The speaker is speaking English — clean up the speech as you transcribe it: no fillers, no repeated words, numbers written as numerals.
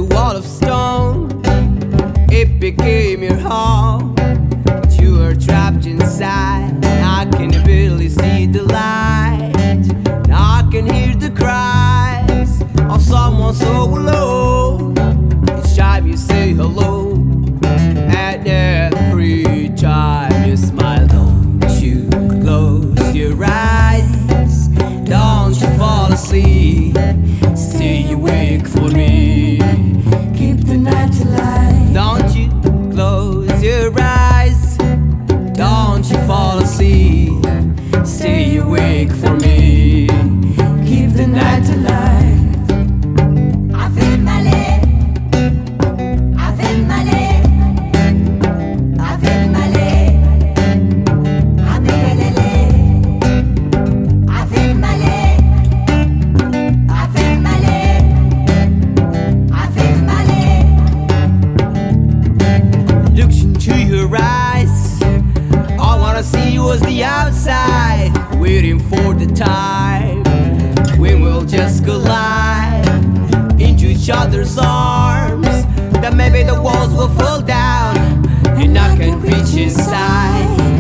wall of stone. It became your home, but you were trapped inside. I can barely see the light. Now I can hear the cries of someone so alone. Each time you say hello, and every time you smile, don't you close your eyes, don't you fall asleep, stay awake for me, keep the night alive. Don't you close your eyes, don't you fall asleep, stay awake for me, keep the night alive. Was the outside, waiting for the time when we'll just collide into each other's arms. That maybe the walls will fall down and I can reach inside.